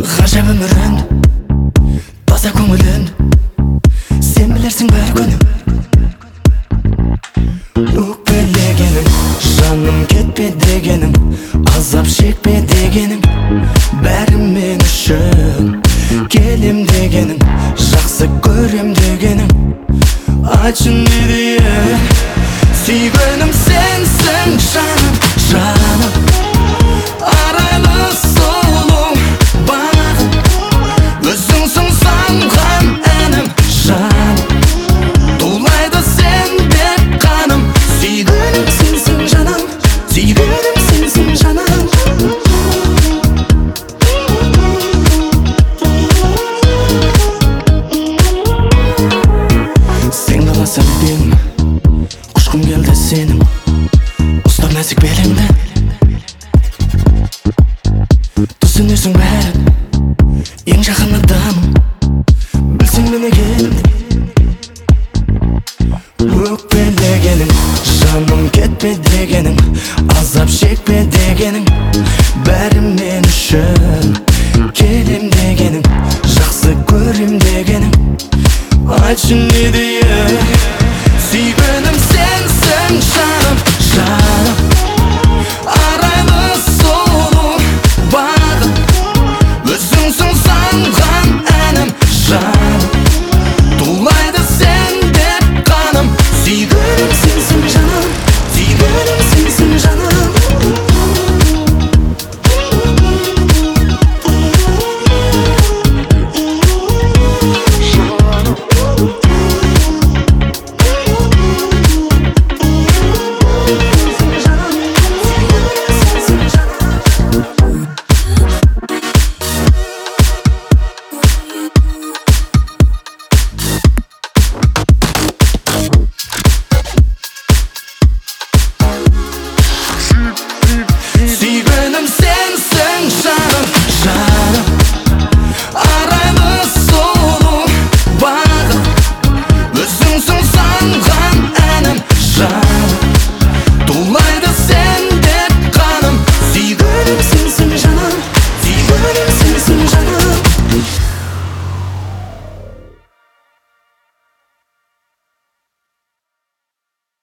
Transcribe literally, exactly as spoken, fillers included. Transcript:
Ғажап өмірін, таза көңілін сен білерсің бір күні. Өкпелегенім, жаным кетпе дегенім, азап шекпе дегенім, бәрі мен үшін келем дегенім, жақсы көрем дегенім. Айтшы не дейін, сүйгенім сенсің жаным, жаным. Арайлы сұлу бағым, өзіңсің самған әнім, жаным. Тулайды сен бек қаным, сүйгенім сенсің жаным, сүйгенім сенсің жаным. Сен қаласаң деймін, құшқым келді сенің, ұстап нәзік беліңді. Түсінесің бәрін, ең жақын адамым, білсең мені келді. Өкпелегенім, жаным кетпе дегенім, азап шекпе дегенім, бәрі мен үшін келем дегенім, жақсы көрем дегенім. Айтшы не дейін,